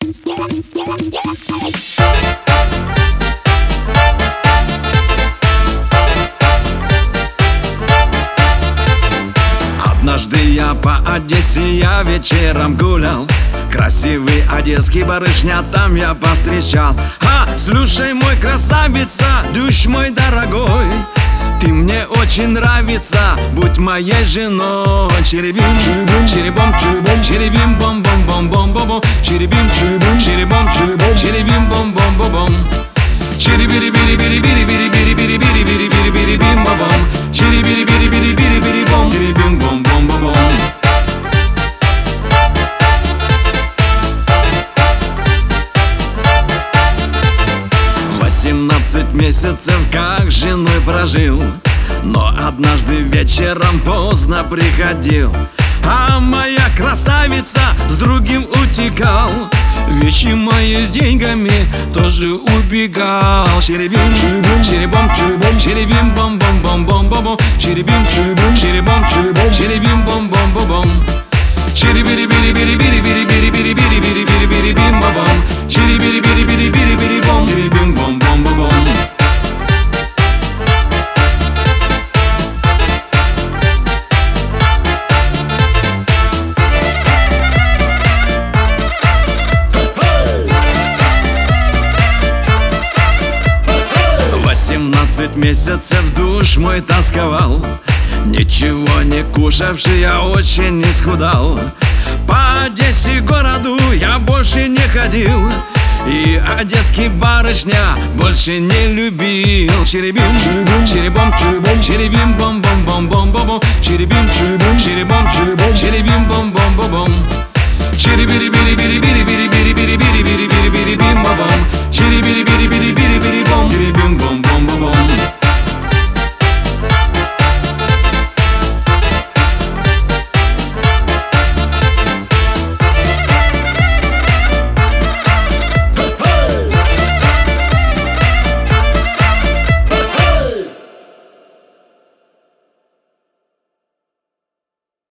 Однажды я по Одессе, я вечером гулял. Красивый одесский барышня там я повстречал. Слушай, мой красавица, душь мой дорогой, ты мне очень нравится, будь моей женой. Черебим, черебом, черебим, бом, бом, бом, бом, бом, бом. Черебим, черебом, черебим, бом, бом, бом, бом. Черебири-бири-бири-бири-бири-бири-бири-бири-бири-бим, бом, бом. Черебири-бири-бири-бири-бири-бом, черебим, бом, бом, бом, бом. 18 месяцев как с женой прожил, но однажды вечером поздно приходил, а моя красавица с другим утекал. Вещи мои с деньгами тоже убегал. Черебим, черебом, черебим, бом, бом, бом, бом, бом, бом. Черебим, черебом, черебим, бом, бом, бом, бом. Черебири-бири-бири-бири-бири-бири-бири-бири-бири-бим, бом, бом. Черебири-бири-бири-бири-бири-бом, черебим, бом, бом, бом, бом. Восемнадцать месяцев душ мой тосковал, ничего не кушавший, я очень исхудал. По Одессе городу я больше не ходил, и одесский барышня больше не любил. Черебим, черебом, черебим, бом, бом, бом, бом, бом, бом. Черебим, черебом, черебим, бом, бом, бом, бом. Черебири-бири-бири-бири-бири-бири-бири.